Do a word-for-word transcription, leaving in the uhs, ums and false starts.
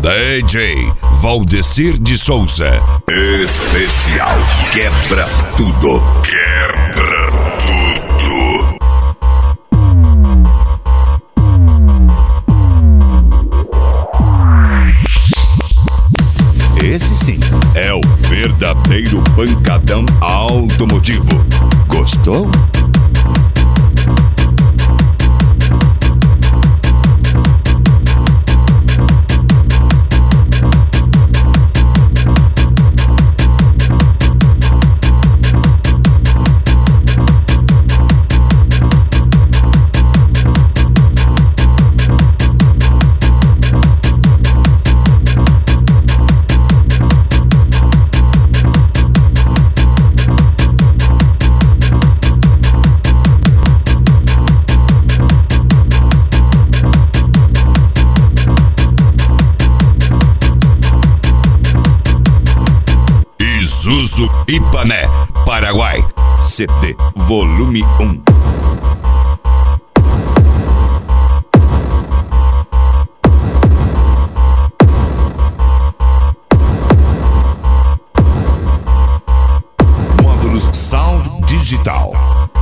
D J Valdecir de Souza. Especial Quebra Tudo. Quebra Tudo. Esse sim é o verdadeiro pancadão automotivo. Gostou? Isuzu Ipané, Paraguai. C D Volume um. Módulos Sound Digital.